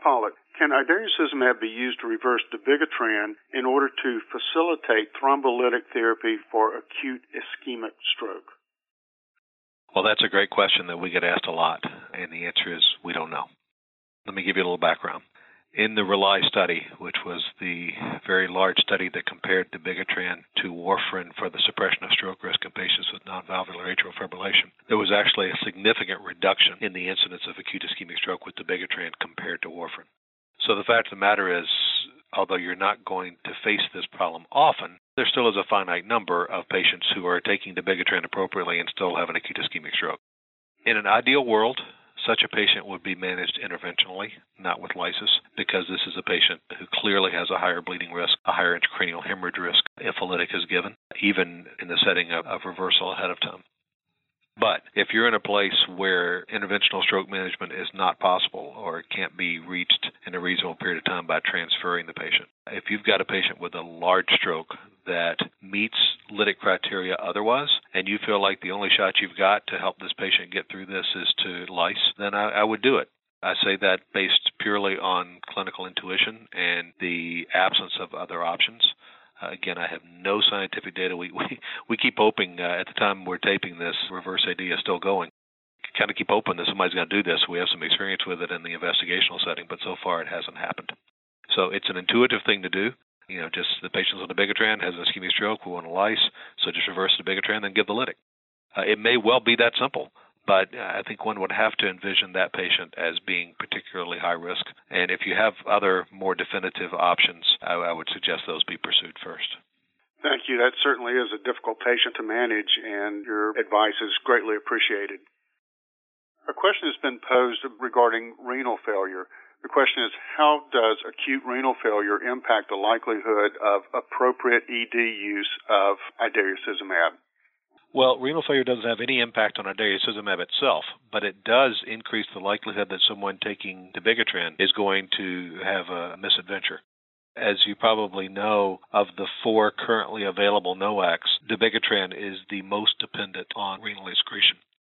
Pollack, can idarucizumab be used to reverse dabigatran in order to facilitate thrombolytic therapy for acute ischemic stroke? Well, that's a great question that we get asked a lot, and the answer is we don't know. Let me give you a little background. In the RELY study, which was the very large study that compared dabigatran to warfarin for the suppression of stroke risk in patients with non-valvular atrial fibrillation, there was actually a significant reduction in the incidence of acute ischemic stroke with dabigatran compared to warfarin. So the fact of the matter is, although you're not going to face this problem often, there still is a finite number of patients who are taking dabigatran appropriately and still have an acute ischemic stroke. In an ideal world, such a patient would be managed interventionally, not with lysis, because this is a patient who clearly has a higher bleeding risk, a higher intracranial hemorrhage risk if a lytic is given, even in the setting of reversal ahead of time. But if you're in a place where interventional stroke management is not possible or it can't be reached in a reasonable period of time by transferring the patient, if you've got a patient with a large stroke that meets lytic criteria otherwise, and you feel like the only shot you've got to help this patient get through this is to lyse, then I would do it. I say that based purely on clinical intuition and the absence of other options. Again, I have no scientific data. We keep hoping at the time we're taping this, Reverse AD is still going. Kind of keep hoping that somebody's going to do this. We have some experience with it in the investigational setting, but so far it hasn't happened. So it's an intuitive thing to do. Just the patient's on dabigatran, has an ischemic stroke, we want to lyse, so just reverse the dabigatran, then give the lytic. It may well be that simple, but I think one would have to envision that patient as being particularly high risk. And if you have other more definitive options, I would suggest those be pursued first. Thank you. That certainly is a difficult patient to manage, and your advice is greatly appreciated. A question has been posed regarding renal failure. The question is, how does acute renal failure impact the likelihood of appropriate ED use of idarucizumab? Well, renal failure doesn't have any impact on idarucizumab itself, but it does increase the likelihood that someone taking dabigatran is going to have a misadventure. As you probably know, of the 4 currently available NOACs, dabigatran is the most dependent on renal excretion.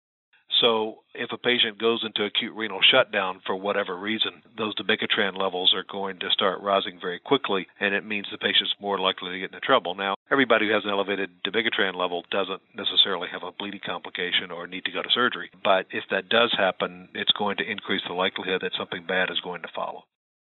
So if a patient goes into acute renal shutdown for whatever reason, those dabigatran levels are going to start rising very quickly, and it means the patient's more likely to get into trouble. Now, everybody who has an elevated dabigatran level doesn't necessarily have a bleeding complication or need to go to surgery, but if that does happen, it's going to increase the likelihood that something bad is going to follow.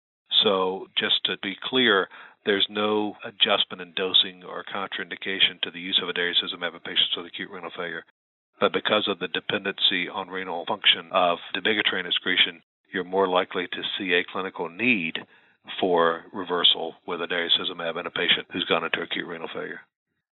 So just to be clear, there's no adjustment in dosing or contraindication to the use of idarucizumab in patients with acute renal failure. But because of the dependency on renal function of dabigatran excretion, you're more likely to see a clinical need for reversal with idarucizumab in a patient who's gone into acute renal failure.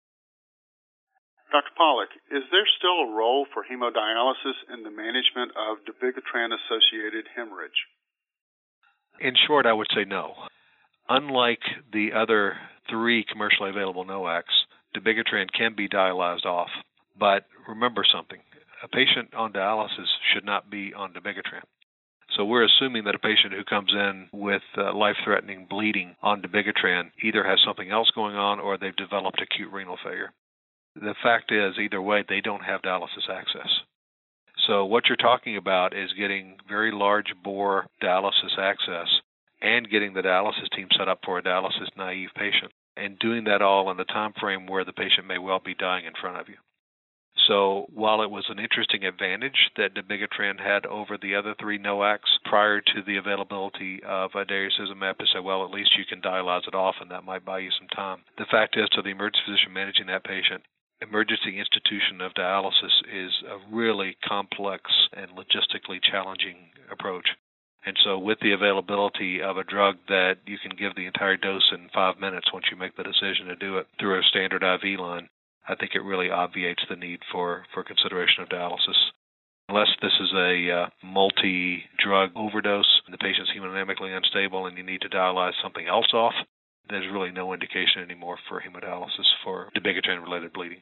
Dr. Pollack, is there still a role for hemodialysis in the management of dabigatran-associated hemorrhage? In short, I would say no. Unlike the other 3 commercially available NOACs, dabigatran can be dialyzed off. But remember something, a patient on dialysis should not be on dabigatran. So we're assuming that a patient who comes in with life-threatening bleeding on dabigatran either has something else going on or they've developed acute renal failure. The fact is, either way, they don't have dialysis access. So what you're talking about is getting very large bore dialysis access and getting the dialysis team set up for a dialysis-naive patient, and doing that all in the time frame where the patient may well be dying in front of you. So while it was an interesting advantage that dabigatran had over the other 3 NOACs prior to the availability of idarucizumab to say, well, at least you can dialyze it off and that might buy you some time, the fact is, to the emergency physician managing that patient, emergency institution of dialysis is a really complex and logistically challenging approach. And so with the availability of a drug that you can give the entire dose in 5 minutes once you make the decision to do it through a standard IV line, I think it really obviates the need for consideration of dialysis. Unless this is a multi-drug overdose and the patient's hemodynamically unstable and you need to dialyze something else off, there's really no indication anymore for hemodialysis for dabigatran-related bleeding.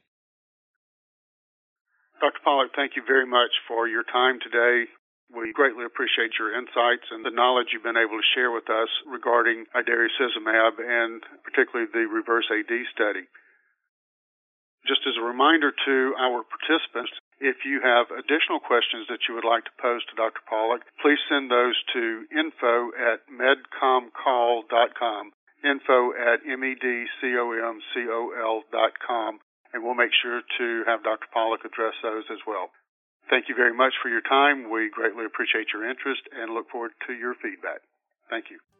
Dr. Pollack, thank you very much for your time today. We greatly appreciate your insights and the knowledge you've been able to share with us regarding idarucizumab and particularly the Reverse AD study. Just as a reminder to our participants, If you have additional questions that you would like to pose to Dr. Pollack, please send those to info@medcomcall.com, info@medcomcol.com, and we'll make sure to have Dr. Pollack address those as well. Thank you very much for your time. We greatly appreciate your interest and look forward to your feedback. Thank you.